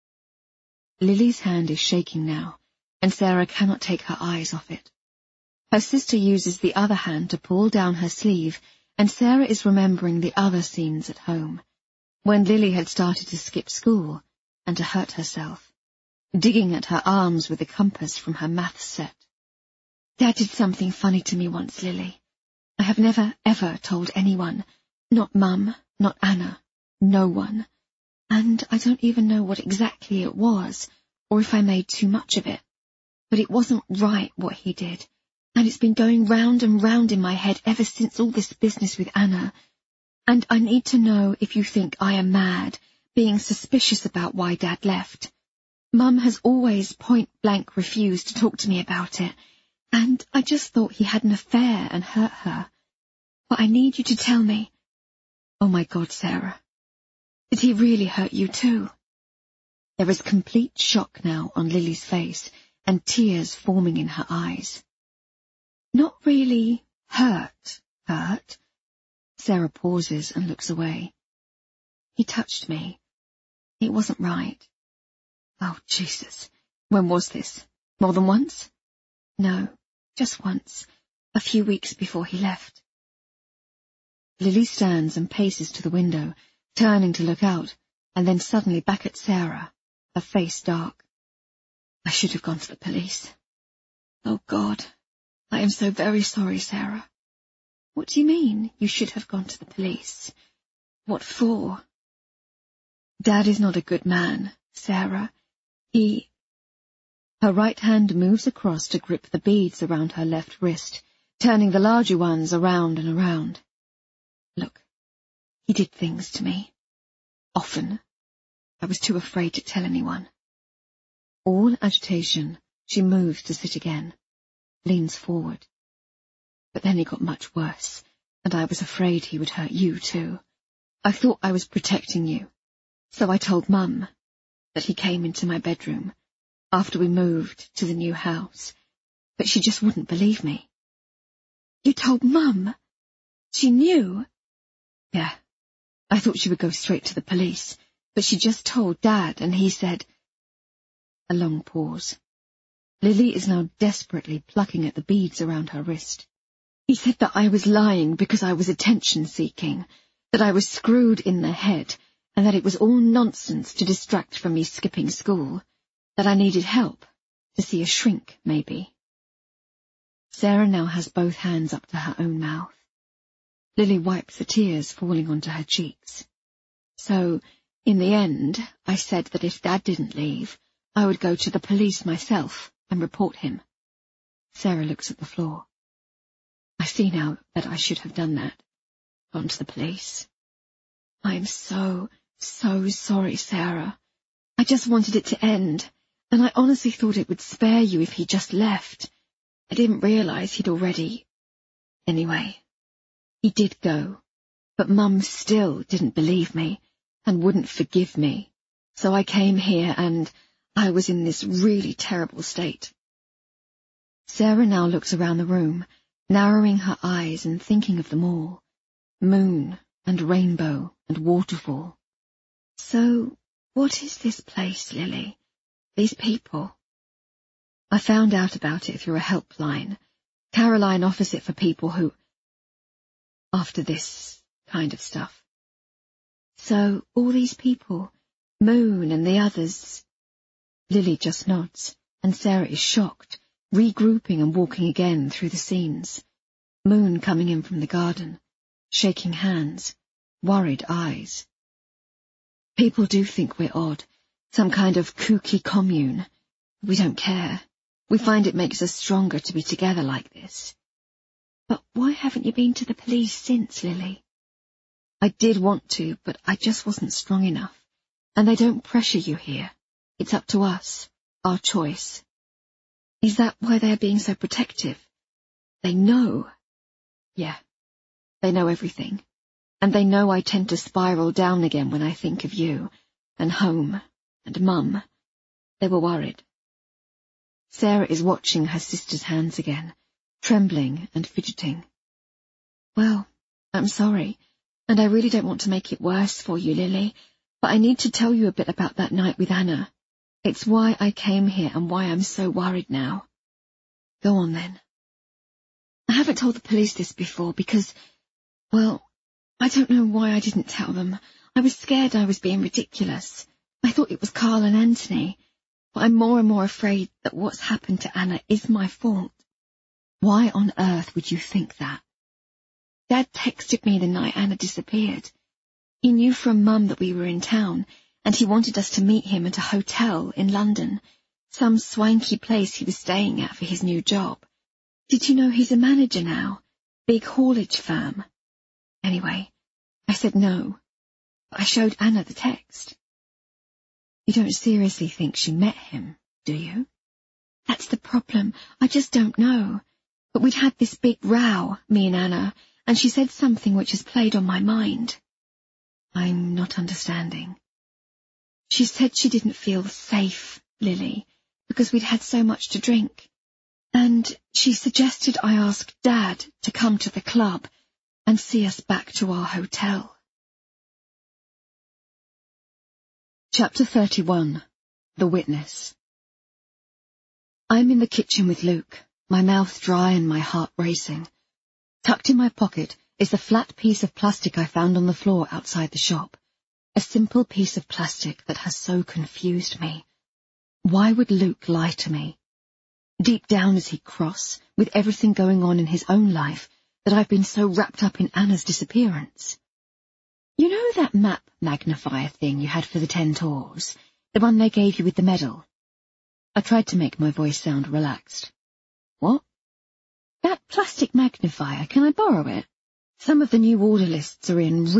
Speaker 1: Lily's hand is shaking now, and Sarah cannot take her eyes off it. Her sister uses the other hand to pull down her sleeve, and Sarah is remembering the other scenes at home, when Lily had started to skip school and to hurt herself, digging at her arms with the compass from her maths set. Dad did something funny to me once, Lily. I have never, ever told anyone, not Mum, not Anna, no one. And I don't even know what exactly it was, or if I made too much of it. But it wasn't right what he did, and it's been going round and round in my head ever since all this business with Anna. And I need to know if you think I am mad, being suspicious about why Dad left. Mum has always point-blank refused to talk to me about it, and I just thought he had an affair and hurt her. But I need you to tell me. Oh my God, Sarah. Did he really hurt you too? There is complete shock now on Lily's face, and tears forming in her eyes. Not really hurt, hurt. Sarah pauses and looks away. He touched me. It wasn't right. Oh, Jesus. When was this? More than once? No, just once, a few weeks before he left. Lily stands and paces to the window, turning to look out, and then suddenly back at Sarah, her face dark. I should have gone to the police. Oh, God, I am so very sorry, Sarah. What do you mean, you should have gone to the police? What for? Dad is not a good man, Sarah. He... Her right hand moves across to grip the beads around her left wrist, turning the larger ones around and around. Look, he did things to me. Often. I was too afraid to tell anyone. All agitation, she moves to sit again, leans forward. But then he got much worse, and I was afraid he would hurt you too. I thought I was protecting you, so I told Mum that he came into my bedroom after we moved to the new house, but she just wouldn't believe me. You told Mum? She knew? Yeah. I thought she would go straight to the police, but she just told Dad, and he said... A long pause. Lily is now desperately plucking at the beads around her wrist. He said that I was lying because I was attention-seeking, that I was screwed in the head, and that it was all nonsense to distract from me skipping school, that I needed help, to see a shrink, maybe. Sarah now has both hands up to her own mouth. Lily wipes the tears falling onto her cheeks. So, in the end, I said that if Dad didn't leave, I would go to the police myself and report him. Sarah looks at the floor. I see now that I should have done that, gone to the police. I am so, so sorry, Sarah. I just wanted it to end, and I honestly thought it would spare you if he just left. I didn't realize he'd already... Anyway, he did go, but Mum still didn't believe me and wouldn't forgive me, so I came here and I was in this really terrible state. Sarah now looks around the room, narrowing her eyes and thinking of them all. Moon and rainbow and waterfall. So, what is this place, Lily? These people? I found out about it through a helpline. Caroline offers it for people who... After this kind of stuff. So, all these people, Moon and the others... Lily just nods, and Sarah is shocked, regrouping and walking again through the scenes. Moon coming in from the garden, shaking hands, worried eyes. People do think we're odd, some kind of kooky commune. We don't care. We find it makes us stronger to be together like this. But why haven't you been to the police since, Lily? I did want to, but I just wasn't strong enough. And they don't pressure you here. It's up to us, our choice. Is that why they're being so protective? They know. Yeah, they know everything. And they know I tend to spiral down again when I think of you, and home, and Mum. They were worried. Sarah is watching her sister's hands again, trembling and fidgeting. Well, I'm sorry, and I really don't want to make it worse for you, Lily, but I need to tell you a bit about that night with Anna. It's why I came here and why I'm so worried now. Go on, then. I haven't told the police this before because, well, I don't know why I didn't tell them. I was scared I was being ridiculous. I thought it was Carl and Anthony, but I'm more and more afraid that what's happened to Anna is my fault. Why on earth would you think that? Dad texted me the night Anna disappeared. He knew from Mum that we were in town, and he wanted us to meet him at a hotel in London, some swanky place he was staying at for his new job. Did you know he's a manager now? Big haulage firm. Anyway, I said no. I showed Anna the text. You don't seriously think she met him, do you? That's the problem. I just don't know. But we'd had this big row, me and Anna, and she said something which has played on my mind. I'm not understanding. She said she didn't feel safe, Lily, because we'd had so much to drink. And she suggested I ask Dad to come to the club and see us back to our hotel. Chapter thirty-one. The Witness. I'm in the kitchen with Luke, my mouth dry and my heart racing. Tucked in my pocket is the flat piece of plastic I found on the floor outside the shop. A simple piece of plastic that has so confused me. Why would Luke lie to me? Deep down is he cross, with everything going on in his own life, that I've been so wrapped up in Anna's disappearance? You know that map magnifier thing you had for the ten tours? The one they gave you with the medal? I tried to make my voice sound relaxed. What? That plastic magnifier, can I borrow it? Some of the new order lists are in